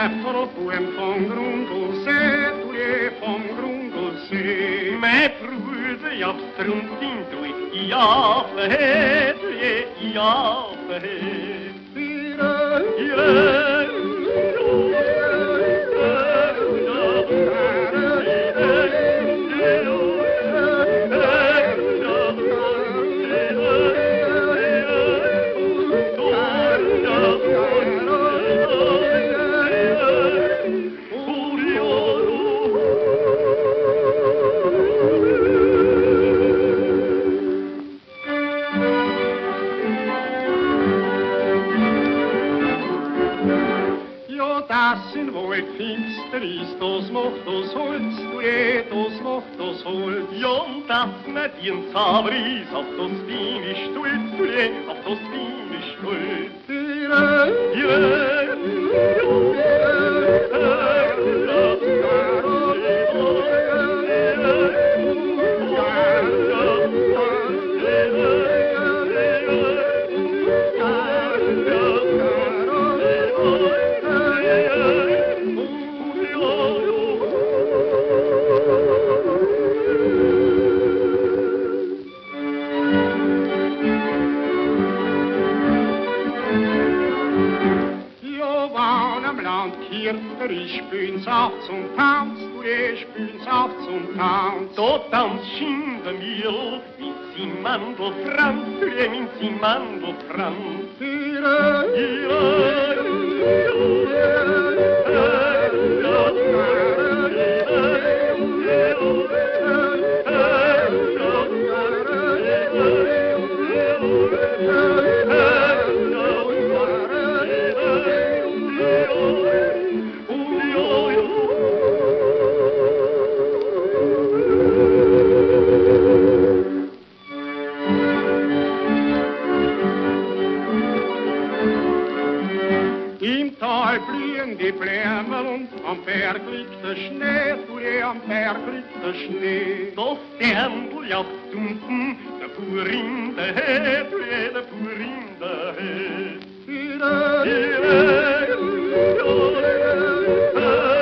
Äpfel på en fånggrund och se, du är fånggrund och se. Men prøvde jeg strumpen, du er i affe, du er i affe. Dassen var ett finsterist och smått och sålt, storhet och smått och sålt. Jon, dassen er din sabris, oft og spinish, du er, oft og spinish, du Ich bin saft zum Tanz, ich bin saft zum Tanz. So tanzen wir mir, min sin Mandelfranz, min sin Mandelfranz. Die Blämmeln am berglikte Schnee, du am berglikte Schnee. Doch die Händel ja stumpen, der Fuhr in der Head, der Fuhr in der Head.